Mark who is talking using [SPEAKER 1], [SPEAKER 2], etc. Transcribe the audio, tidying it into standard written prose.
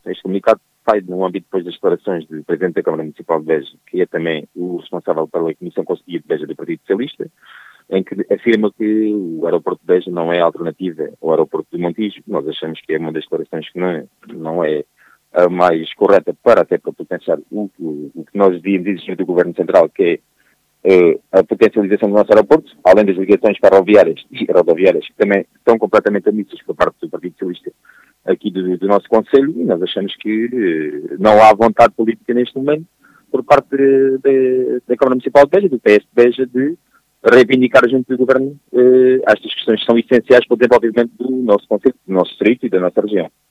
[SPEAKER 1] Este comunicado sai no âmbito depois das declarações do Presidente da Câmara Municipal de Beja, que é também o responsável pela Comissão Conselhia de Beja do Partido Socialista, em que afirma que o aeroporto de Beja não é alternativa ao aeroporto de Montijo. Nós achamos que é uma das declarações que não é a mais correta até para potenciar o que nós devíamos exigir do Governo Central, que é a potencialização do nosso aeroporto, além das ligações ferroviárias e rodoviárias, que também estão completamente omissas por parte do Partido Socialista aqui do nosso Conselho, e nós achamos que não há vontade política neste momento por parte da Câmara Municipal de Beja, do PS de Beja, de reivindicar junto do Governo estas questões que são essenciais para o desenvolvimento do nosso Conselho, do nosso distrito e da nossa região.